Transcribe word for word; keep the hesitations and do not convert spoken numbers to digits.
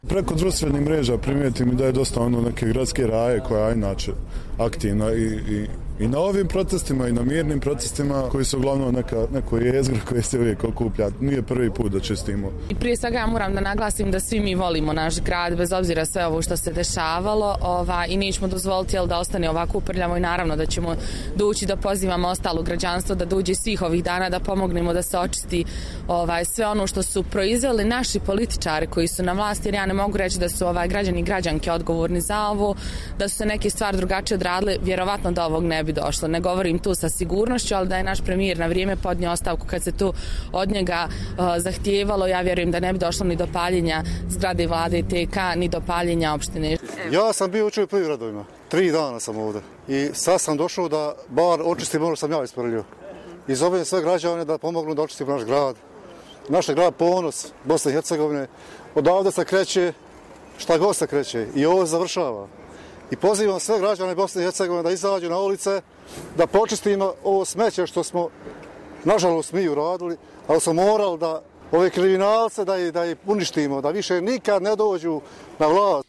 Preko društvenih mreža primijetim da je dosta ono neke gradske raje koja je inače aktivna i, i, i na ovim protestima i na mirnim protestima koji su uglavnom neka, neko jezgro koje se uvijek okuplja. Nije prvi put da čistimo. I prije svega ja moram da naglasim da svi mi volimo naš grad bez obzira sve ovo što se dešavalo ova, i nećemo dozvoliti jel, da ostane ovako uprljavo i naravno da ćemo doći da pozivamo ostalo građanstvo da dođe svih ovih dana da pomognemo da se očisti ovaj, sve ono što su proizveli naši političari koji su na vlasti, jer ja ne mogu reći da su ovaj, građani i građanke odgovorni za ovo, da su se neke stvari drugačije odradile, vjerovatno da ovog ne bi došlo. Ne govorim tu sa sigurnošću, ali da je naš premijer na vrijeme podnio ostavku kad se tu od njega uh, zahtijevalo, ja vjerujem da ne bi došlo ni do paljenja zgrade vlade T K, ni do paljenja opštine. Ja sam bio učio u prvim radovima. Tri dana sam ovdje. I sad sam došao da bar očistim ono što sam ja isprljio. I zovem sve građane da pomognu da očistimo naš grad. Naš grad ponos Bosne i Hercegovine. Odavde se kreće šta god se kreće. I ovo završava. I pozivam sve građane Bosne i Hercegovine da izađu na ulice, da počistimo ovo smeće što smo, nažalost, mi uradili, ali smo morali da ove kriminalce da ih, da ih uništimo, da više nikad ne dođu na vlast.